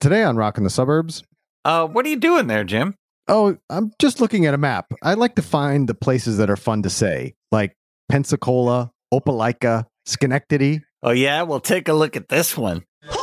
Today on Rockin' the Suburbs. What are you doing there, Jim? Oh, I'm just looking at a map. I like to find the places that are fun to say, like Pensacola, Opelika, Schenectady. Oh, yeah? Well, take a look at this one.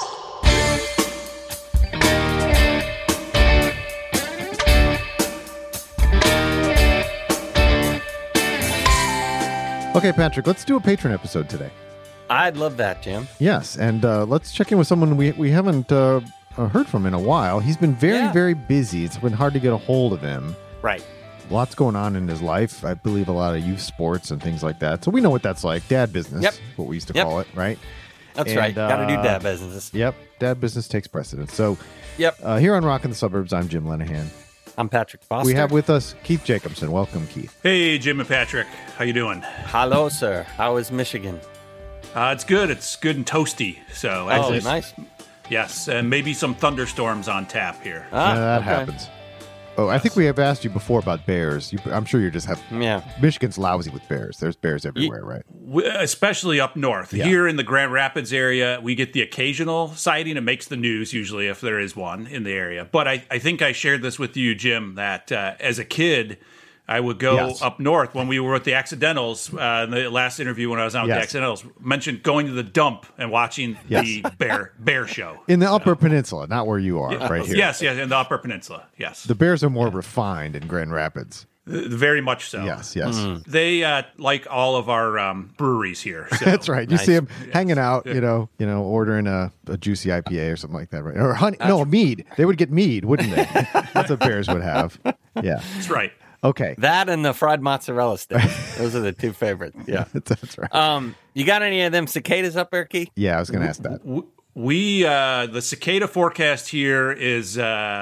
Okay, Patrick, let's do a patron episode today. I'd love that, Jim. Yes, and let's check in with someone we haven't heard from in a while. He's been very busy. It's been hard to get a hold of him. Right. Lots going on in his life. I believe a lot of youth sports and things like that. So we know what that's like. Dad business, Yep. what we used to call it, right? That's right. Got to do dad business. Yep, dad business takes precedence. So Yep. Here on Rockin' the Suburbs, I'm Jim Lenahan. I'm Patrick Foster. We have with us Keith Jacobson. Welcome, Keith. Hey, Jim and Patrick. How you doing? Hello, sir. How is Michigan? It's good. It's good and toasty. So, Oh, nice. Yes, and maybe some thunderstorms on tap here. Yeah, that okay. happens. Oh, I think we have asked you before about bears. I'm sure you're just Yeah. Michigan's lousy with bears. There's bears everywhere, right? Especially up north. Yeah. Here in the Grand Rapids area, we get the occasional sighting. It makes the news usually if there is one in the area. But I think I shared this with you, Jim, that as a kid, I would go up north when we were with the Accidentals. In the last interview when I was out with the Accidentals, mentioned going to the dump and watching the bear show. In the Upper Peninsula, not where you are, right here. Yes, in the Upper Peninsula, yes. The bears are more refined in Grand Rapids. Very much so. Yes. They like all of our breweries here. So. That's right. You see them hanging out, ordering a juicy IPA or something like that, right? Or a mead. They would get mead, wouldn't they? That's what bears would have. Yeah. That's right. Okay. That and the fried mozzarella stick. Those are the two favorites. Yeah. That's right. You got any of them cicadas up there, Keith? Yeah, I was going to ask that. We the cicada forecast here is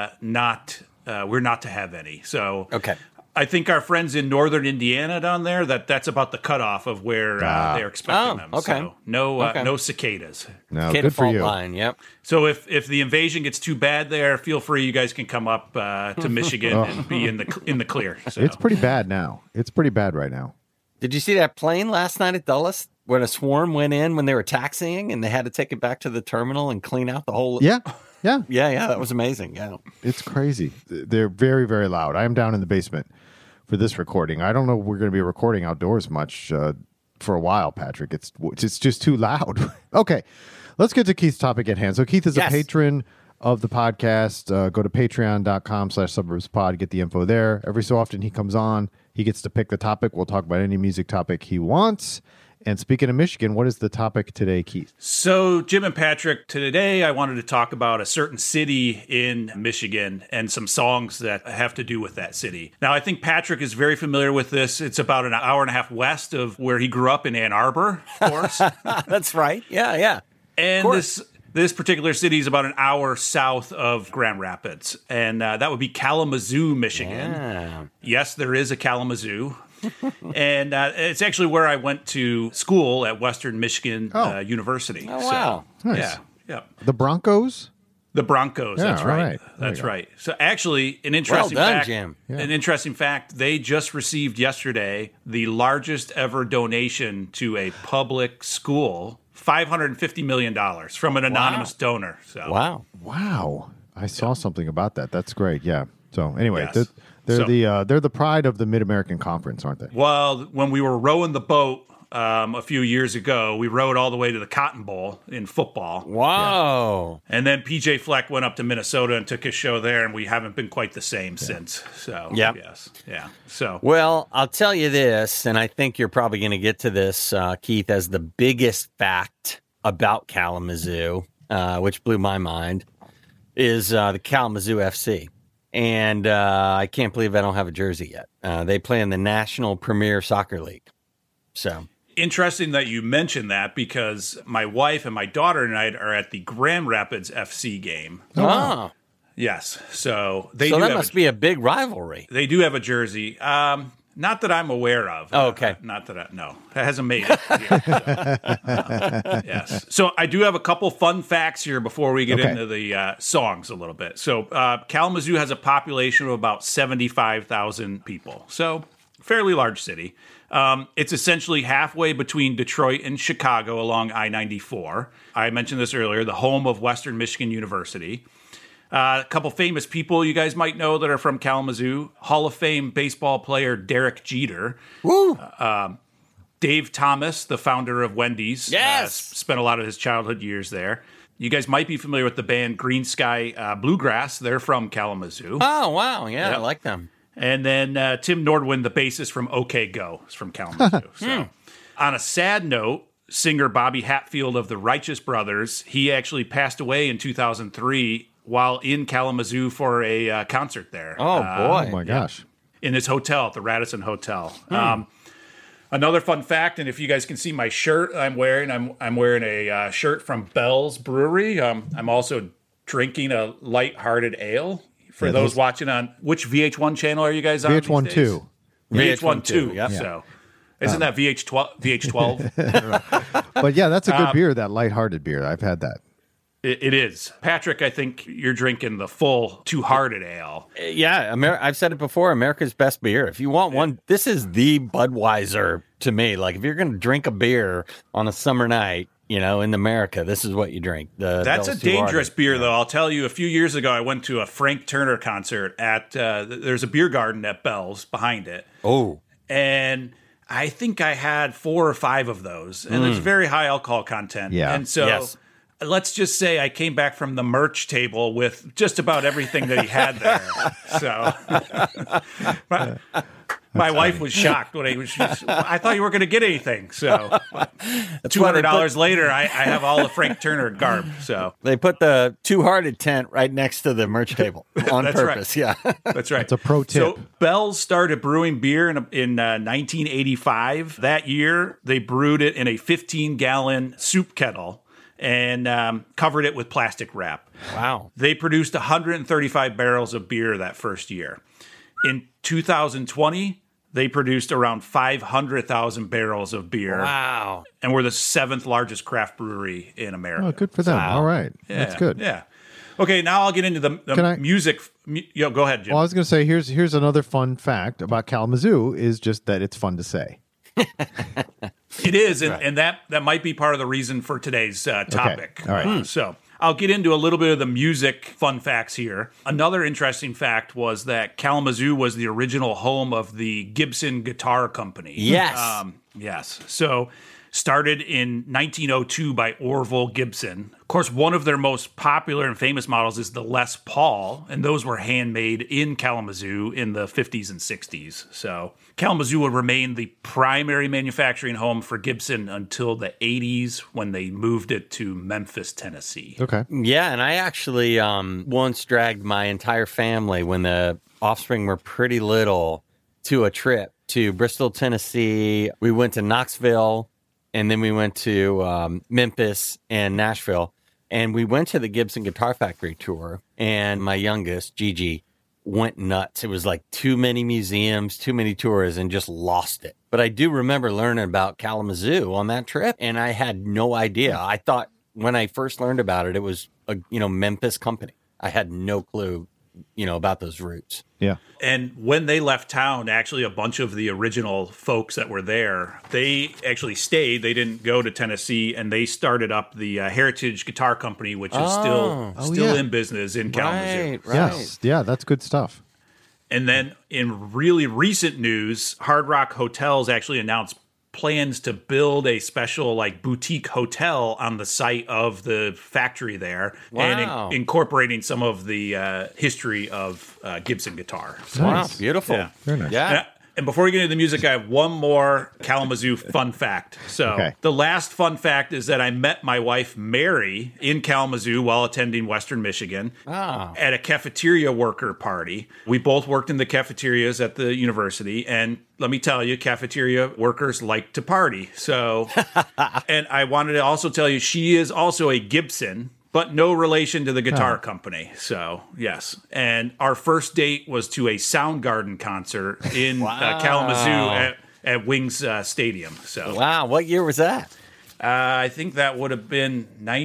not. We're not to have any. So Okay. I think our friends in northern Indiana down there, that's about the cutoff of where they're expecting them. Okay. So no cicadas. No, Cicada good for fault you. line, yep. So if the invasion gets too bad there, feel free. You guys can come up to Michigan and be in the clear. So. It's pretty bad now. It's pretty bad right now. Did you see that plane last night at Dulles when a swarm went in when they were taxiing and they had to take it back to the terminal and clean out the whole... Yeah. Yeah, that was amazing. Yeah. It's crazy. They're very, very loud. I am down in the basement for this recording. I don't know if we're going to be recording outdoors much for a while, Patrick. It's just too loud. Okay, let's get to Keith's topic at hand. So Keith is a patron of the podcast. Go to patreon.com/suburbspod. Get the info there. Every so often he comes on. He gets to pick the topic. We'll talk about any music topic he wants. And speaking of Michigan, what is the topic today, Keith? So, Jim and Patrick, today I wanted to talk about a certain city in Michigan and some songs that have to do with that city. Now, I think Patrick is very familiar with this. It's about an hour and a half west of where he grew up in Ann Arbor, of course. That's right. Yeah. And this particular city is about an hour south of Grand Rapids, and that would be Kalamazoo, Michigan. Yeah. Yes, there is a Kalamazoo. And it's actually where I went to school at Western Michigan University. Oh, wow. So, Nice. Yeah. The Broncos? The Broncos, that's right. right. That's right. So actually, an interesting Well done, fact, Jim. An interesting fact, they just received yesterday the largest ever donation to a public school, $550 million from an anonymous donor. So Wow. I saw something about that. That's great. Yeah. So anyway, Yes. they're the pride of the Mid-American Conference, aren't they? Well, when we were rowing the boat a few years ago, we rowed all the way to the Cotton Bowl in football. Wow. And then PJ Fleck went up to Minnesota and took his show there, and we haven't been quite the same since. So, yes. Yeah. So, Well, I'll tell you this, and I think you're probably going to get to this, Keith, as the biggest fact about Kalamazoo, which blew my mind, is the Kalamazoo FC. And I can't believe I don't have a jersey yet. They play in the National Premier Soccer League. So interesting that you mentioned that because my wife and my daughter and I are at the Grand Rapids FC game. Oh. Yes. So that must be a big rivalry. They do have a jersey. Not that I'm aware of. Oh, okay. No, it hasn't made it here. So, yes. So I do have a couple fun facts here before we get into the songs a little bit. So Kalamazoo has a population of about 75,000 people. So fairly large city. It's essentially halfway between Detroit and Chicago along I-94. I mentioned this earlier, the home of Western Michigan University. A couple famous people you guys might know that are from Kalamazoo. Hall of Fame baseball player Derek Jeter. Woo! Dave Thomas, the founder of Wendy's. Yes! Spent a lot of his childhood years there. You guys might be familiar with the band Green Sky Bluegrass. They're from Kalamazoo. Oh, wow. Yeah, I like them. And then Tim Nordwin, the bassist from OK Go, is from Kalamazoo. So, on a sad note, singer Bobby Hatfield of the Righteous Brothers, he actually passed away in 2003 while in Kalamazoo for a concert there. Oh, boy. Oh, my gosh. In his hotel, at the Radisson Hotel. Another fun fact, and if you guys can see my shirt I'm wearing a shirt from Bell's Brewery. I'm also drinking a lighthearted ale. For those watching on, which VH1 channel are you guys on? VH1 2. VH1 2. Yep. So, isn't that VH12? But yeah, that's a good beer, that lighthearted beer. I've had that. It is. Patrick, I think you're drinking the full Two-Hearted Ale. Yeah, I've said it before, America's best beer. If you want one, this is the Budweiser to me. Like, if you're going to drink a beer on a summer night, in America, this is what you drink. That's a dangerous beer, though. I'll tell you, a few years ago, I went to a Frank Turner concert at, there's a beer garden at Bell's behind it. Oh. And I think I had 4 or 5 of those. And it's very high alcohol content. Yeah. And so... Yes. Let's just say I came back from the merch table with just about everything that he had there. So my wife was shocked when I thought you weren't going to get anything. So $200 later, I have all the Frank Turner garb. So they put the Two-Hearted tent right next to the merch table on purpose. Right. Yeah, that's right. It's a pro tip. So Bell's started brewing beer in 1985. That year, they brewed it in a 15-gallon soup kettle and covered it with plastic wrap. Wow. They produced 135 barrels of beer that first year. In 2020, they produced around 500,000 barrels of beer. Wow. And we're the 7th largest craft brewery in America. Oh, good for them. Wow. All right. Yeah, That's good. Yeah. Okay, now I'll get into the music. Go ahead, Jim. Well, I was going to say, here's another fun fact about Kalamazoo is just that it's fun to say. It is, and that might be part of the reason for today's topic. Okay. All right. So I'll get into a little bit of the music fun facts here. Another interesting fact was that Kalamazoo was the original home of the Gibson Guitar Company. Yes. Yes. So started in 1902 by Orville Gibson. Of course, one of their most popular and famous models is the Les Paul, and those were handmade in Kalamazoo in the 50s and 60s. So Kalamazoo would remain the primary manufacturing home for Gibson until the 80s when they moved it to Memphis, Tennessee. Okay. Yeah, and I actually once dragged my entire family when the offspring were pretty little to a trip to Bristol, Tennessee. We went to Knoxville, and then we went to Memphis and Nashville. And we went to the Gibson Guitar Factory tour, and my youngest, Gigi, went nuts. It was like too many museums, too many tours, and just lost it. But I do remember learning about Kalamazoo on that trip, and I had no idea. I thought when I first learned about it, it was a Memphis company. I had no clue, about those roots. Yeah. And when they left town, actually a bunch of the original folks that were there, they actually stayed. They didn't go to Tennessee, and they started up the Heritage Guitar Company, which is still in business in Kalamazoo. Right. Yes. Yeah, that's good stuff. And then in really recent news, Hard Rock Hotels actually announced plans to build a special boutique hotel on the site of the factory there. Wow. And incorporating some of the history of Gibson guitar. So, Wow, Nice. beautiful. Yeah. Very nice. Yeah. and before we get into the music, I have one more Kalamazoo fun fact. So the last fun fact is that I met my wife, Mary, in Kalamazoo while attending Western Michigan at a cafeteria worker party. We both worked in the cafeterias at the university, and let me tell you, cafeteria workers like to party. So, and I wanted to also tell you, she is also a Gibson, but no relation to the guitar company. So, yes. And our first date was to a Soundgarden concert in Kalamazoo at Wings Stadium. So, wow. What year was that? I think that would have been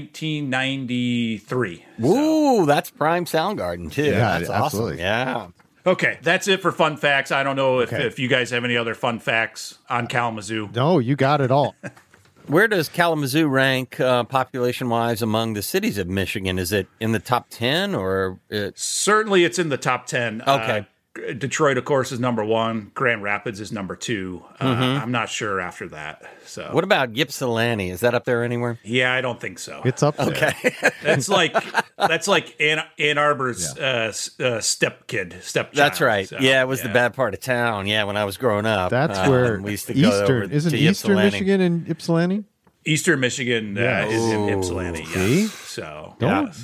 1993. Ooh, that's prime Soundgarden, too. Yeah, That's absolutely. awesome. Yeah. Okay, that's it for fun facts. I don't know if you guys have any other fun facts on Kalamazoo. No, you got it all. Where does Kalamazoo rank population-wise among the cities of Michigan? Is it in the top 10 or? Certainly it's in the top 10. Okay. Detroit, of course, is number 1. Grand Rapids is number 2. I'm not sure after that. So, what about Ypsilanti? Is that up there anywhere? Yeah, I don't think so. It's up there. Okay. That's like Ann Arbor's stepchild. That's right. So, yeah, it was the bad part of town. Yeah, when I was growing up. That's where we used to go over Isn't to Eastern Ypsilanti. Michigan in Ypsilanti? Eastern Michigan is in Ypsilanti. See? Yes. So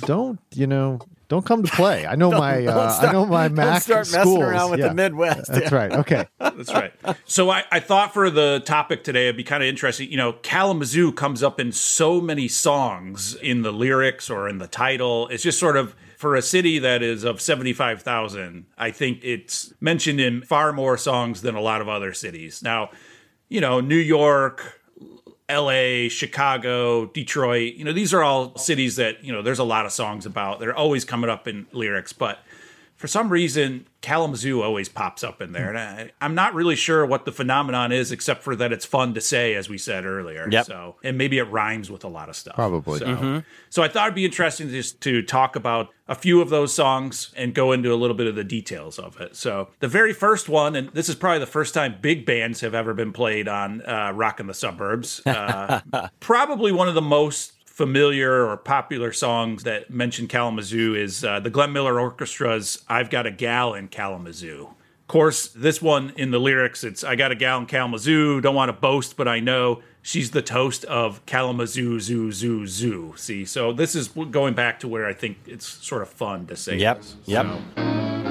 Don't come to play. I know my Mac Don't start schools. messing around with the Midwest. That's right. Okay. That's right. So I thought for the topic today, it'd be kind of interesting. Kalamazoo comes up in so many songs in the lyrics or in the title. It's just sort of, for a city that is of 75,000, I think it's mentioned in far more songs than a lot of other cities. Now, New York, LA, Chicago, Detroit, these are all cities that, there's a lot of songs about. They're always coming up in lyrics, but for some reason, Kalamazoo always pops up in there. And I'm not really sure what the phenomenon is, except for that it's fun to say, as we said earlier. Yep. So, and maybe it rhymes with a lot of stuff. Probably. So I thought it'd be interesting just to talk about a few of those songs and go into a little bit of the details of it. So the very first one, and this is probably the first time big bands have ever been played on Rockin' the Suburbs. Probably one of the most familiar or popular songs that mention Kalamazoo is the Glenn Miller Orchestra's I've Got a Gal in Kalamazoo. Of course, this one in the lyrics, it's I got a gal in Kalamazoo, don't want to boast, but I know she's the toast of Kalamazoo, zoo, zoo, zoo. See, so this is going back to where I think it's sort of fun to say this. Yep. So.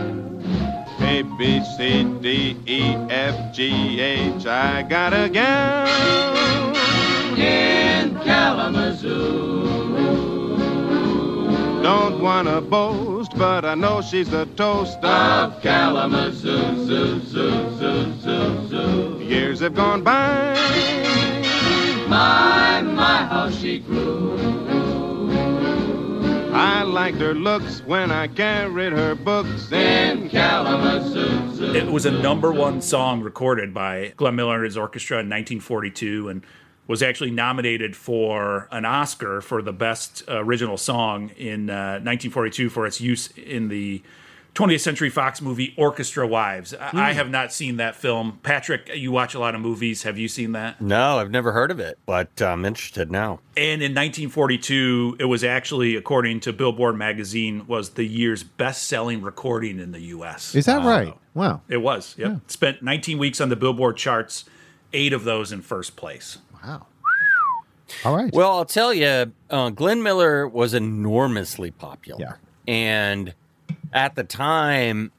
A, B, C, D, E, F, G, H, I got a gal in Kalamazoo. Don't wanna boast, but I know she's the toast of Kalamazoo. Zoo, zoo, zoo, zoo, zoo. Years have gone by. My, how she grew. I liked her looks when I carried her books in Kalamazoo. It was a number 1 song recorded by Glenn Miller and his orchestra in 1942 and was actually nominated for an Oscar for the best original song in 1942 for its use in the 20th Century Fox movie Orchestra Wives. I have not seen that film. Patrick, you watch a lot of movies. Have you seen that? No, I've never heard of it, but I'm interested now. And in 1942, it was actually, according to Billboard magazine, was the year's best-selling recording in the U.S. Is that right? Wow. It was, yeah. It spent 19 weeks on the Billboard charts, 8 of those in first place. Wow. All right. Well, I'll tell you, Glenn Miller was enormously popular. Yeah. And at the time,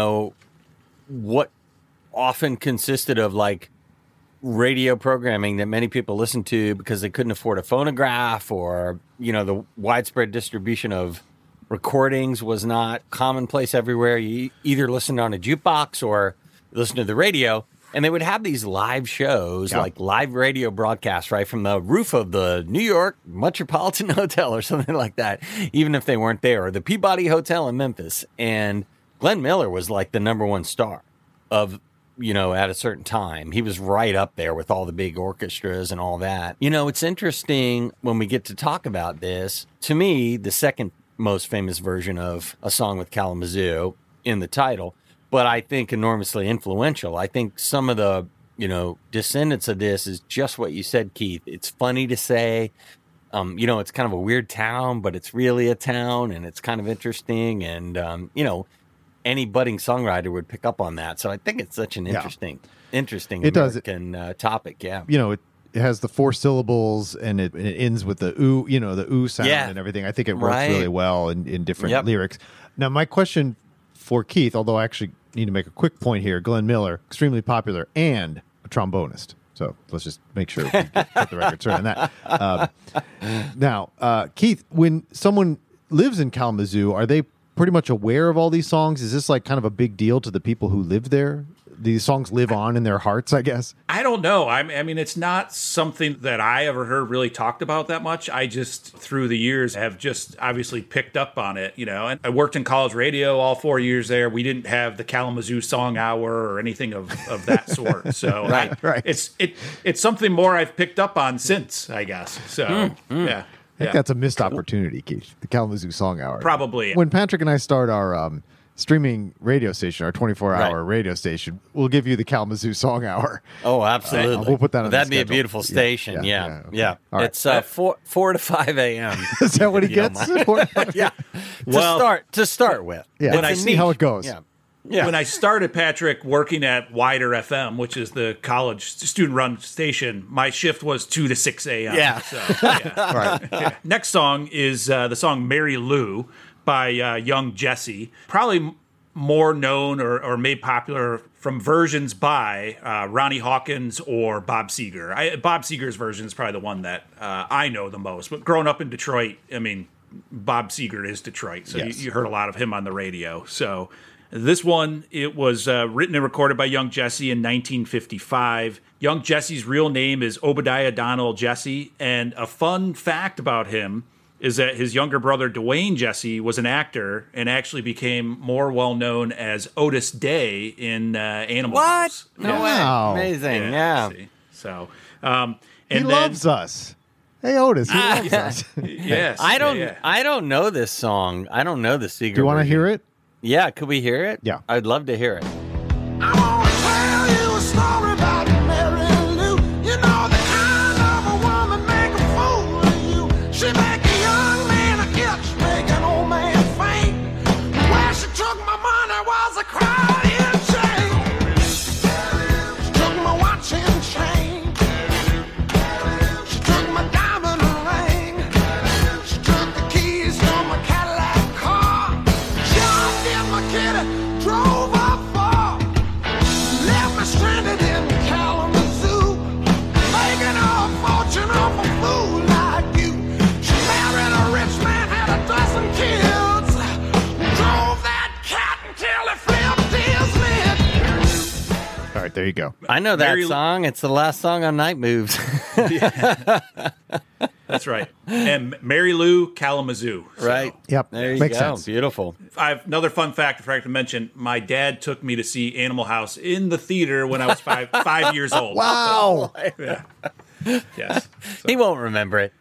what often consisted of like radio programming that many people listened to because they couldn't afford a phonograph or, the widespread distribution of recordings was not commonplace everywhere. You either listened on a jukebox or listened to the radio. And they would have these live shows, like live radio broadcasts, right, from the roof of the New York Metropolitan Hotel or something like that, even if they weren't there, or the Peabody Hotel in Memphis. And Glenn Miller was like the number 1 star of, at a certain time. He was right up there with all the big orchestras and all that. It's interesting when we get to talk about this. To me, the second most famous version of a song with Kalamazoo in the title, but I think enormously influential. I think some of the, descendants of this is just what you said, Keith. It's funny to say, it's kind of a weird town, but it's really a town and it's kind of interesting. And, any budding songwriter would pick up on that. So I think it's such an interesting American topic. Yeah. It has the 4 syllables and it ends with the ooh, the ooh sound and everything. I think it works really well in different lyrics. Now, my question for Keith, although I actually need to make a quick point here, Glenn Miller, extremely popular and a trombonist. So let's just make sure we get the record straight on that. Now, Keith, when someone lives in Kalamazoo, are they pretty much aware of all these songs? Is this like kind of a big deal to the people who live there? These songs live on in their hearts, I guess. I don't know. I mean, it's not something that I ever heard really talked about that much. I just, through the years, have just obviously picked up on it, And I worked in college radio all 4 years there. We didn't have the Kalamazoo Song Hour or anything of that sort. So right. It's something more I've picked up on since, I guess. So, yeah. I think that's a missed opportunity, Keith. The Kalamazoo Song Hour. Probably. When Patrick and I start our streaming radio station, our 24-hour radio station, we'll give you the Kalamazoo Song Hour. Oh, absolutely. We'll put that on That'd the be a schedule. beautiful station. Yeah. Okay. All right. It's 4 to 5 a.m. Is that what he gets? Yeah. To start with. Yeah. When I see how it goes. Yeah. When I started, Patrick, working at Wider FM, which is the college student-run station, my shift was 2 to 6 a.m. Yeah. So, yeah. Right. Yeah. Next song is the song Mary Lou by Young Jesse. Probably more known or made popular from versions by Ronnie Hawkins or Bob Seger. Bob Seger's version is probably the one that I know the most. But growing up in Detroit, I mean, Bob Seger is Detroit, so yes. you heard a lot of him on the radio. So this one, it was written and recorded by Young Jesse in 1955. Young Jesse's real name is Obadiah Donald Jesse, and a fun fact about him is that his younger brother, Dwayne Jesse, was an actor and actually became more well-known as Otis Day in Animal House. No Wow. way. Amazing. Yeah. See? So, He loves us. Hey, Otis, he loves us. Yes. I don't yeah. I don't know this song. I don't know the Seeger. Do you want to hear it? Yeah, could we hear it? Yeah. I'd love to hear it. I wanna tell you a story about Mary Lou. You know the kind of a woman make a fool of you. She make a young man itch, make an old man faint. Where she took my money was a crying shame. She took my watch and chain. She took my diamond ring. She took the keys to my Cadillac car. Jumped in my kitty, drove up far. Left me stranded in Kalamazoo, making a fortune off a fool like you. She married a rich man, had a dozen kids, drove that cat until he flipped his lid. All right, there you go. I know that Mary- song. It's the last song on Night Moves. That's right. And Mary Lou Kalamazoo. So, Right. Yep. There you Makes go. sense. Beautiful. I have another fun fact I forgot to mention. My dad took me to see Animal House in the theater when I was 5 years old. Wow. Yes. He won't remember it.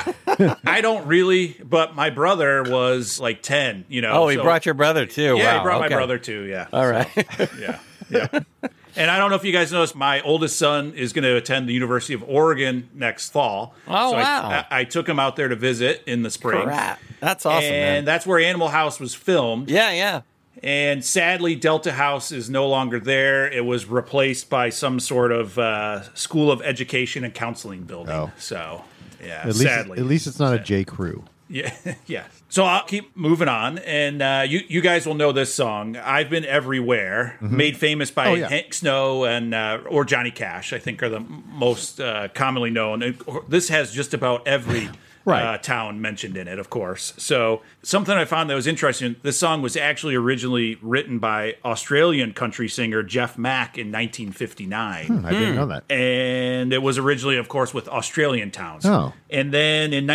I don't really, but my brother was like 10, Oh, he so- brought your brother too. Yeah, Wow. he brought okay. my brother too, yeah. All right. Yeah. And I don't know if you guys noticed, my oldest son is going to attend the University of Oregon next fall. Oh, so wow. I took him out there to visit in the spring. Crap. That's awesome, And man. that's where Animal House was filmed. Yeah. And sadly, Delta House is no longer there. It was replaced by some sort of School of Education and Counseling building. Oh. So, yeah, At sadly. least it's not a J. Crew. Yeah, yeah. So I'll keep moving on, and you guys will know this song. I've Been Everywhere, made famous by Oh, yeah. Hank Snow and or Johnny Cash, I think are the most commonly known. And this has just about every Right. town mentioned in it, of course. So something I found that was interesting, this song was actually originally written by Australian country singer Jeff Mack in 1959. I didn't know that. And it was originally, of course, with Australian towns. Oh. And then in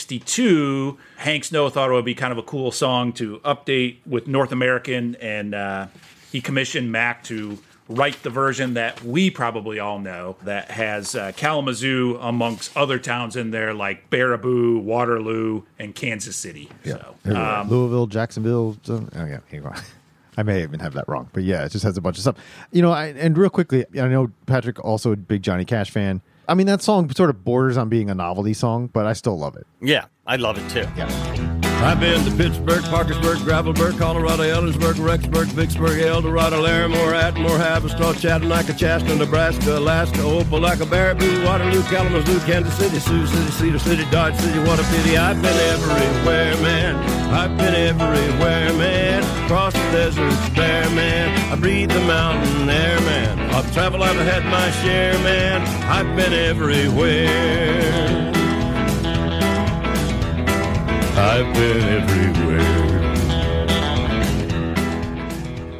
1962, Hank Snow thought it would be kind of a cool song to update with North American, and he commissioned Mac to write the version that we probably all know that has Kalamazoo amongst other towns in there like Baraboo, Waterloo, and Kansas City. So, Louisville, Jacksonville. Oh, yeah. Hang on. I may even have that wrong, but yeah, it just has a bunch of stuff. And real quickly, I know Patrick also a big Johnny Cash fan. I mean, that song sort of borders on being a novelty song, but I still love it. Yeah. I love it too. Yeah. I've been to Pittsburgh, Parkersburg, Gravelburg, Colorado, Ellensburg, Rexburg, Vicksburg, Eldorado, Larimore, Atmore, Haverstraw, Chattanooga, Shasta, Nebraska, Alaska, Opelika, Baraboo, Waterloo, Kalamazoo, Kansas City, Sioux City, Cedar City, Dodge City. What a pity. I've been everywhere, man. I've been everywhere, man. Across the deserts, bare, man. I breathe the mountain air, man. I've traveled, I've had my share, man. I've been everywhere. I've been everywhere.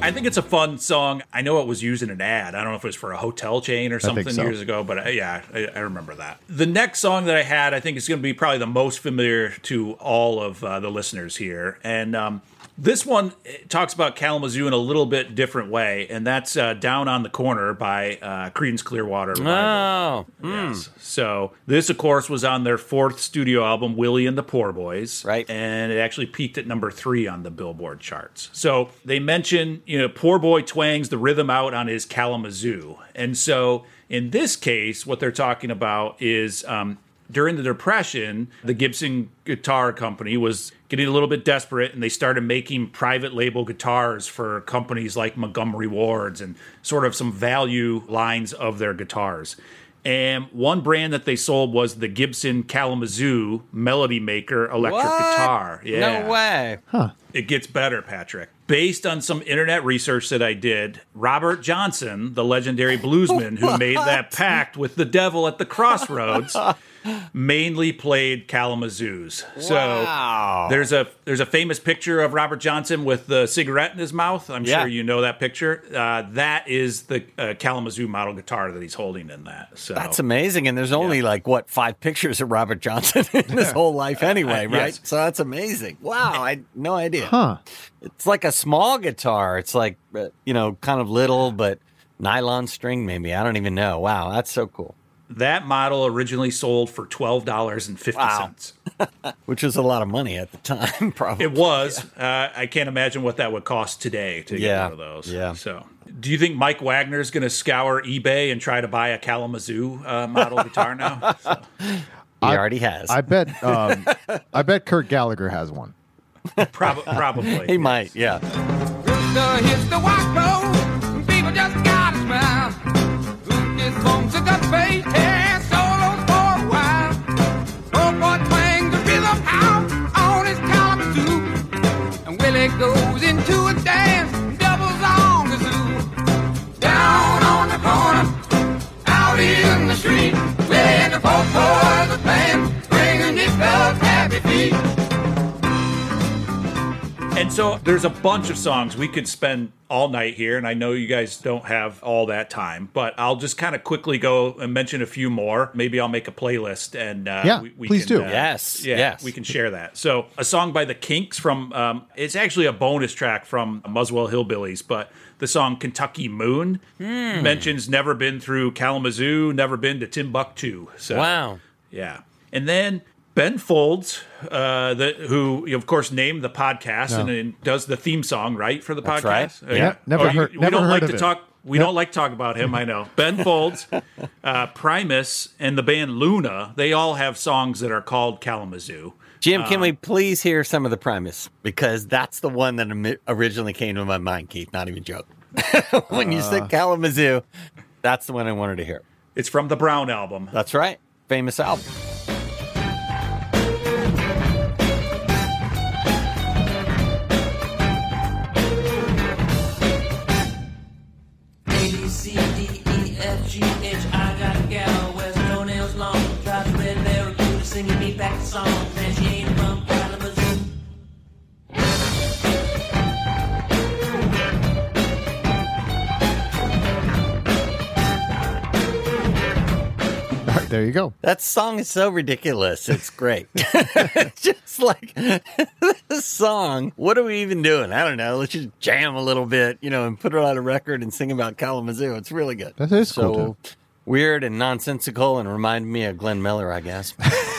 I think it's a fun song. I know it was used in an ad. I don't know if it was for a hotel chain or something so. years ago, but I remember that. The next song that I had, I think is going to be probably the most familiar to all of the listeners here. And this one talks about Kalamazoo in a little bit different way, and that's Down on the Corner by Creedence Clearwater Revival. Yes. So this, of course, was on their 4th studio album, Willie and the Poor Boys. Right. And it actually peaked at number 3 on the Billboard charts. So they mention, Poor Boy twangs the rhythm out on his Kalamazoo. And so in this case, what they're talking about is during the Depression, the Gibson Guitar Company was getting a little bit desperate, and they started making private label guitars for companies like Montgomery Ward's and sort of some value lines of their guitars. And one brand that they sold was the Gibson Kalamazoo Melody Maker electric guitar. Yeah. No way. It gets better, Patrick. Based on some internet research that I did, Robert Johnson, the legendary bluesman who made that pact with the devil at the crossroads, mainly played Kalamazoos. Wow. So there's a famous picture of Robert Johnson with the cigarette in his mouth. I'm sure you know that picture. That is the Kalamazoo model guitar that he's holding in that. So that's amazing. And there's only 5 pictures of Robert Johnson in his whole life anyway, right? Yes. So that's amazing. Wow. I had no idea. Huh. It's like a small guitar. It's like, kind of little, but nylon string maybe. I don't even know. Wow. That's so cool. That model originally sold for $12.50. Wow. Which was a lot of money at the time, probably. It was. I can't imagine what that would cost today to get one of those. Yeah. So, do you think Mike Wagner's going to scour eBay and try to buy a Kalamazoo model guitar now? So. He already has. I bet Kurt Gallagher has one. Probably. He might, yeah. Rooster hits the white clothes, people just gotta smile. Who gets home to the face, hair solos for a while. Oh boy twangs the rhythm out on his Kalamazoo. And Willie goes into a dance, doubles on the zoo. Down on the corner, out in the street, Willie and the poor boys are playing, bringing his fellas happy feet. And so there's a bunch of songs we could spend all night here, and I know you guys don't have all that time, but I'll just kind of quickly go and mention a few more. Maybe I'll make a playlist, and we please can, do. Yes. We can share that. So a song by the Kinks from it's actually a bonus track from Muswell Hillbillies, but the song Kentucky Moon mentions never been through Kalamazoo, never been to Timbuktu. So, Wow. Yeah. And then Ben Folds, who of course named the podcast and does the theme song, right, for the That's podcast. right. Yeah. Never heard of it. We don't like to talk about him. I know. Ben Folds, Primus, and the band Luna. They all have songs that are called Kalamazoo. Jim, can we please hear some of the Primus? Because that's the one that originally came to my mind, Keith. Not even joking. When you said Kalamazoo, that's the one I wanted to hear. It's from the Brown album. That's right. Famous album. C-D-E-F-G-H, I got a gal, wears toenails long, drives a red Barracuda, singing me back songs, and she ain't from Kalamazoo. All right, there you go. That song is so ridiculous. It's great. Just like this song. What are we even doing? I don't know. Let's just jam a little bit, and put it on a record and sing about Kalamazoo. It's really good. That is so cool, too. Weird and nonsensical and remind me of Glenn Miller, I guess.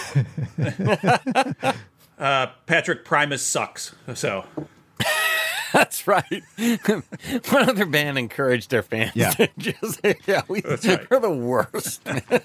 Patrick, Primus sucks. So That's right. What other band encouraged their fans to just say, we're the worst.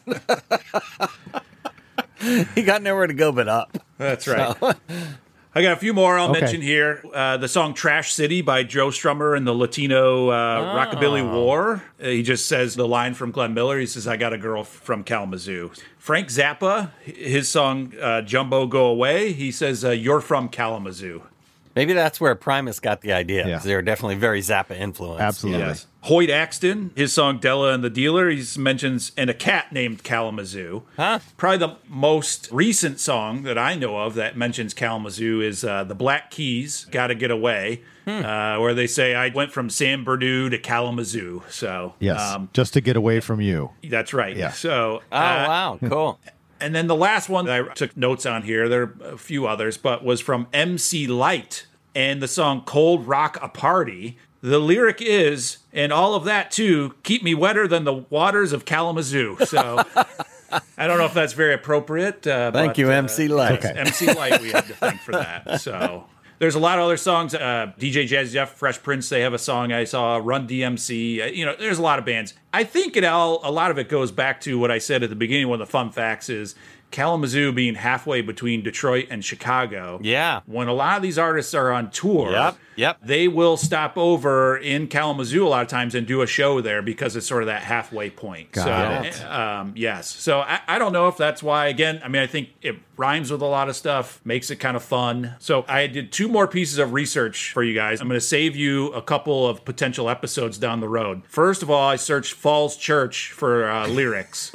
He got nowhere to go but up. That's right. So. I got a few more I'll mention here. The song Trash City by Joe Strummer and the Latino Rockabilly War. He just says the line from Glenn Miller. He says, I got a girl from Kalamazoo. Frank Zappa, his song Jumbo Go Away. He says, you're from Kalamazoo. Maybe that's where Primus got the idea. Yeah. 'Cause they were definitely very Zappa influenced. Absolutely. Yes. Hoyt Axton, his song Della and the Dealer, he mentions, and a cat named Kalamazoo. Huh? Probably the most recent song that I know of that mentions Kalamazoo is the Black Keys, Gotta Get Away, where they say, I went from San Bernardino to Kalamazoo. So, Yes, just to get away from you. that's right. Yeah. So, Oh, wow. Cool. and then the last one that I took notes on here, there are a few others, but was from MC Light and the song Cold Rock a Party. The lyric is, and all of that too, keep me wetter than the waters of Kalamazoo. So I don't know if that's very appropriate. Thank you, MC Light. Okay. MC Light, we had to thank for that. So there's a lot of other songs. DJ Jazzy Jeff, Fresh Prince, they have a song I saw. Run DMC. There's a lot of bands. I think a lot of it goes back to what I said at the beginning. One of the fun facts is Kalamazoo being halfway between Detroit and Chicago. Yeah. When a lot of these artists are on tour, Yep. they will stop over in Kalamazoo a lot of times and do a show there because it's sort of that halfway point. Got So, yes. So I don't know if that's why. Again, I mean, I think it rhymes with a lot of stuff, makes it kind of fun. So I did 2 more pieces of research for you guys. I'm going to save you a couple of potential episodes down the road. First of all, I searched Falls Church for lyrics.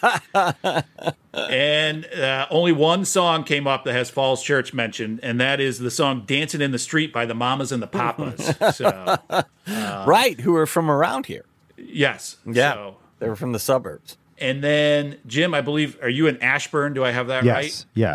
And only one song came up that has Falls Church mentioned, and that is the song Dancing in the Street by the Mamas and the Papas. So, Right. Who are from around here. yes. Yeah. So, They were from the suburbs. and then, Jim, I believe, are you in Ashburn? Do I have that Yes. right? Yeah.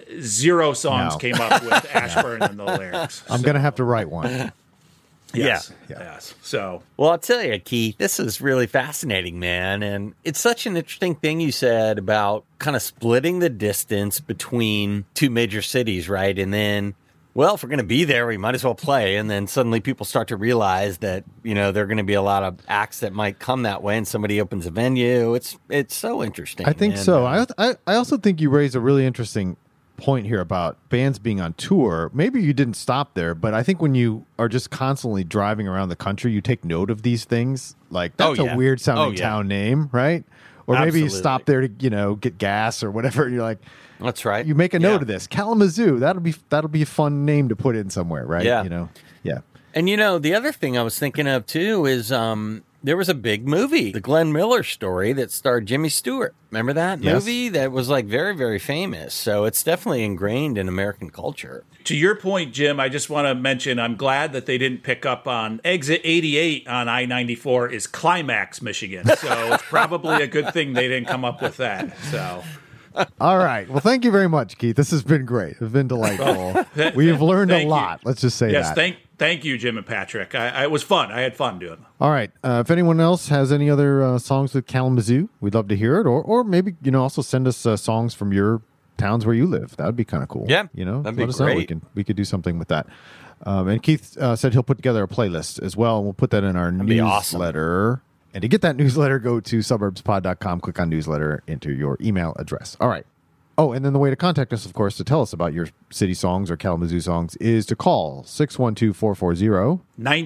0 songs No. came up with Ashburn in the lyrics. I'm going to have to write one. Yes. Yeah. Yes. So, Well, I'll tell you, Keith, this is really fascinating, man. And it's such an interesting thing you said about kind of splitting the distance between 2 major cities, right? And then, well, if we're going to be there, we might as well play. And then suddenly people start to realize that, there are going to be a lot of acts that might come that way and somebody opens a venue. It's so interesting. I think And, so. I also think you raise a really interesting point here about bands being on tour. Maybe you didn't stop there, but I think when you are just constantly driving around the country, you take note of these things. Like, that's yeah. a weird sounding Oh, yeah. town name, right? Or maybe you Absolutely. stop there to, get gas or whatever. And you're like, That's right. you make a note Yeah. of this. Kalamazoo. That'll be a fun name to put in somewhere, right? Yeah. Yeah. And the other thing I was thinking of too is there was a big movie, the Glenn Miller story that starred Jimmy Stewart. Remember that Yes. movie? That was like very, very famous. So it's definitely ingrained in American culture. to your point, Jim, I just want to mention I'm glad that they didn't pick up on exit 88 on I-94 is Climax, Michigan. So it's probably a good thing they didn't come up with that. So. All right. Well, thank you very much, Keith. This has been great. It's been delightful. We've learned a Thank you. lot. Let's just say Yes, that. thank you, Jim and Patrick. It was fun. I had fun doing it. All right. If anyone else has any other songs with Kalamazoo, we'd love to hear it. Or maybe, also send us songs from your towns where you live. That would be kind of cool. Yeah, let that'd be us know. great. We could do something with that. And Keith said he'll put together a playlist as well. And we'll put that in our be awesome. newsletter. And to get that newsletter, go to suburbspod.com, click on newsletter, enter your email address. All right. Oh, and then the way to contact us, of course, to tell us about your city songs or Kalamazoo songs is to call 612-440.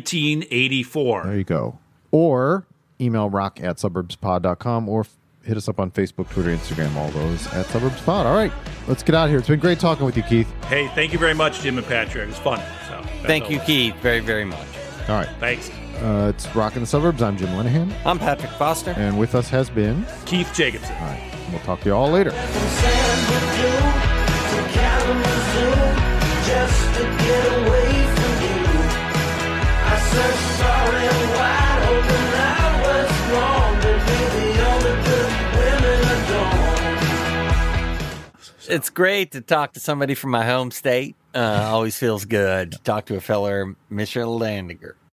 1984. There you go. Or email rock@suburbspod.com or hit us up on Facebook, Twitter, Instagram, all those at suburbspod. All right, let's get out of here. It's been great talking with you, Keith. Hey, thank you very much, Jim and Patrick. It was fun. So, Thank you, Keith, very, very much. All right. Thanks. It's Rock in the Suburbs. I'm Jim Linehan. I'm Patrick Foster. And with us has been... Keith Jacobson. All right. We'll talk to you all later. From San Bernardino to Kalamazoo, just to get away from you. I searched far and wide, hoping I was wrong, but maybe all the good women are gone. It's great to talk to somebody from my home state. Always feels good to talk to a feller, Mr. Landiger.